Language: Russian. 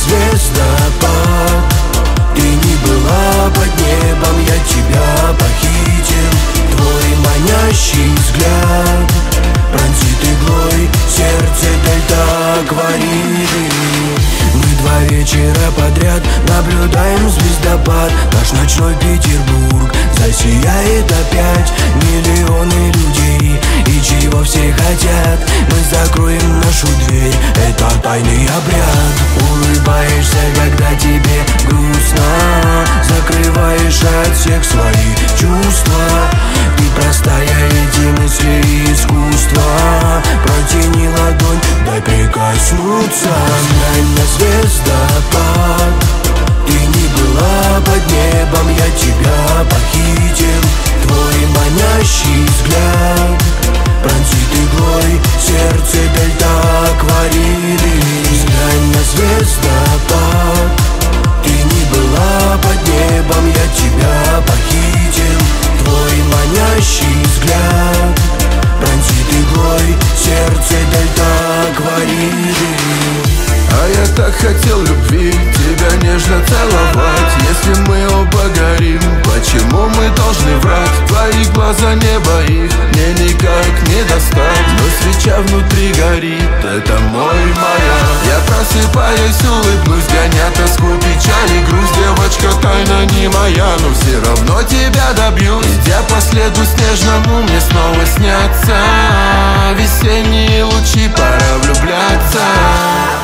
звездопад. Ты не была под небом, я тебя похитил. Твой манящий взгляд пронзит иглой сердце дельта акварели. Мы 2 вечера подряд наблюдаем звездопад. Наш ночной Петербург засияет опять. Миллионы людей, и чего все хотят. Мы закроем нашу дверь, это тайный обряд. Улыбаешься, когда тебе грустно, закрываешь от всех свои чувства. Ты простая, эти мысли искусства. Протяни ладонь, дай прикоснуться. Глянь на звездопад. Ты не была под небом, я тебя похитил. Твой манящий взгляд пронзит иглой сердце дельта акварели. Взглянь на звездопад. Ты не была под небом, я тебя похитил. Твой манящий взгляд пронзит иглой сердце дельта акварели. А я так хотел любви, тебя нежно целовать. Если мы оба горим, почему мы должны врать? Твои глаза, небо их мне никак не достать. Но свеча внутри горит, это мой маяк. Я просыпаюсь, улыбнусь, гоня тоску, печаль и грусть. Девочка, тайна не моя, но все равно тебя добьюсь. Идя по следу снежному, мне снова снятся весенние лучи, пора влюбляться.